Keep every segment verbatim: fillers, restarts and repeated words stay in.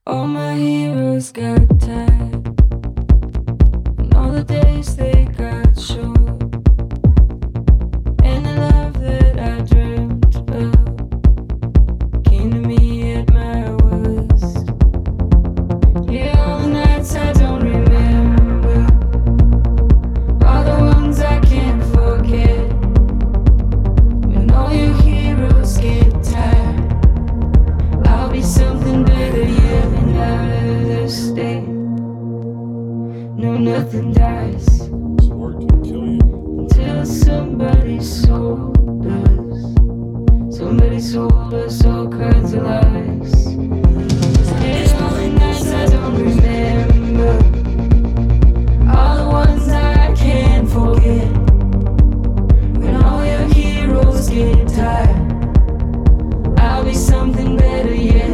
All my heroes got tired, and all the days they got short. And the love that I dreamt of came to me at my worst. Yeah, all the nights I don't remember, all the ones I can't forget. When all your heroes get tired, I'll be something better yet. And out of this state, no, nothing dies This work can kill you. until somebody sold us. Somebody sold us all kinds of lies. And all the nights I don't remember, all the ones I can't forget. When all your heroes get tired, I'll be something better yet.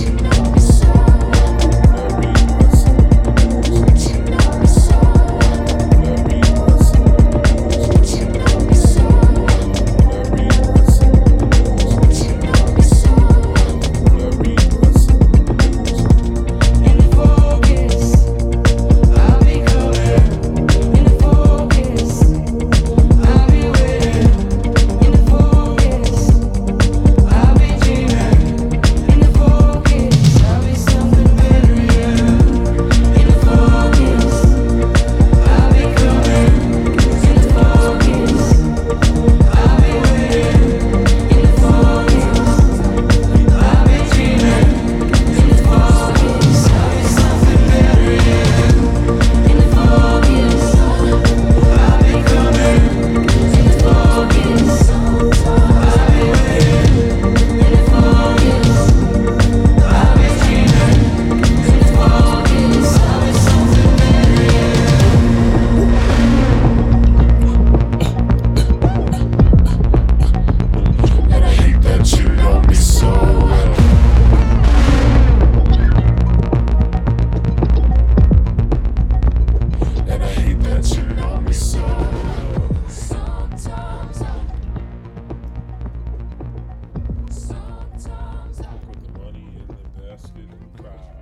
In the focus, I'll be coming. In the focus, I'll be waiting. In the focus, I'll be dreaming. In the focus, I'll be something better, yeah. In the focus, I'll be coming. In the focus, I'll be waiting. In the focus, I'll be dreaming. In the focus, I'll be something better, yeah. In the focus, I'll be coming. In the focus, I'll be waiting. In the focus, I'll be dreaming. In the focus, I'll be something better, yeah. And I hate that you know me so well. And I hate that you know me so well. Sometimes I, sometimes I Put the money in the basket and cry.